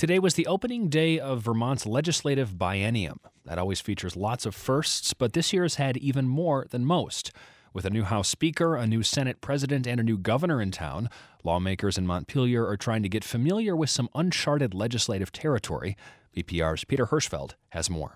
Today was the opening day of Vermont's legislative biennium. That always features lots of firsts, but this year has had even more than most. With a new House Speaker, a new Senate President, and a new governor in town, lawmakers in Montpelier are trying to get familiar with some uncharted legislative territory. VPR's Peter Hirschfeld has more.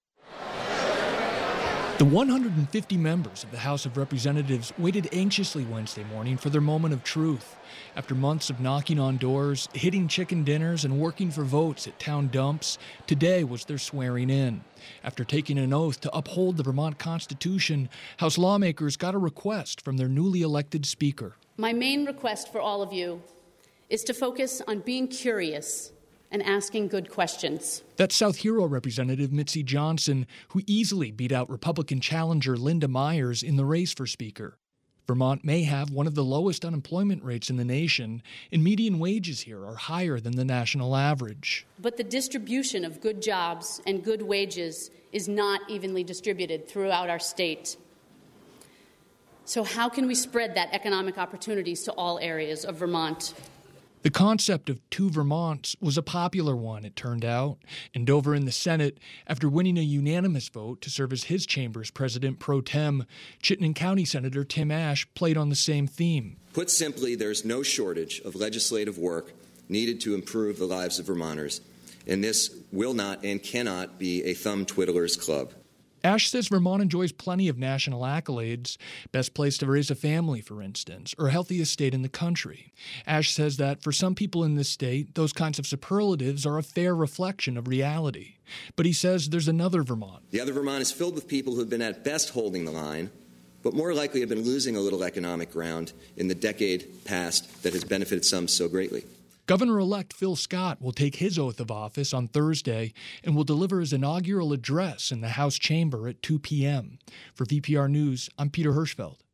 The 150 members of the House of Representatives waited anxiously Wednesday morning for their moment of truth. After months of knocking on doors, hitting chicken dinners, and working for votes at town dumps, today was their swearing in. After taking an oath to uphold the Vermont Constitution, House lawmakers got a request from their newly elected Speaker. My main request for all of you is to focus on being curious and asking good questions. That's South Hero Representative Mitzi Johnson, who easily beat out Republican challenger Linda Myers in the race for Speaker. Vermont may have one of the lowest unemployment rates in the nation, and median wages here are higher than the national average. But the distribution of good jobs and good wages is not evenly distributed throughout our state. So how can we spread that economic opportunities to all areas of Vermont? The concept of two Vermonts was a popular one, it turned out. And over in the Senate, after winning a unanimous vote to serve as his chamber's president pro tem, Chittenden County Senator Tim Ashe played on the same theme. Put simply, there's no shortage of legislative work needed to improve the lives of Vermonters, and this will not and cannot be a thumb twiddler's club. Ashe says Vermont enjoys plenty of national accolades, best place to raise a family, for instance, or healthiest state in the country. Ashe says that for some people in this state, those kinds of superlatives are a fair reflection of reality. But he says there's another Vermont. The other Vermont is filled with people who've been at best holding the line, but more likely have been losing a little economic ground in the decade past that has benefited some so greatly. Governor-elect Phil Scott will take his oath of office on Thursday and will deliver his inaugural address in the House chamber at 2 p.m. For VPR News, I'm Peter Hirschfeld.